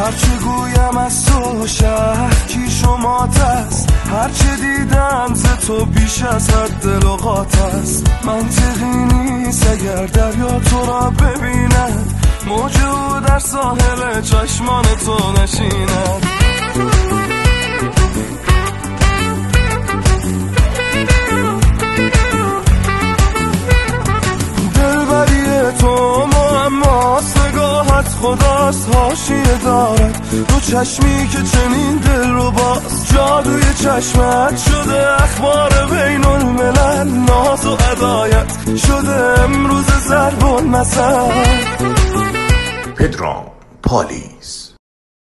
هرچه گویم از تو شهر کیش و مات است، هرچه دیدم ز تو بیش از حد دلوقات است. منطقی نیست اگر دریا تو را ببیند، موج در ساحل چشمان تو نشیند. دلبری تو معماست، نگاهت خداست حاشیه دارد رو چشمی که چنین دل رو باز. جادوی چشمت شده اخبار بین الملل، ناز و هدایت شده امروز ضرب المثل. پدرام پالیز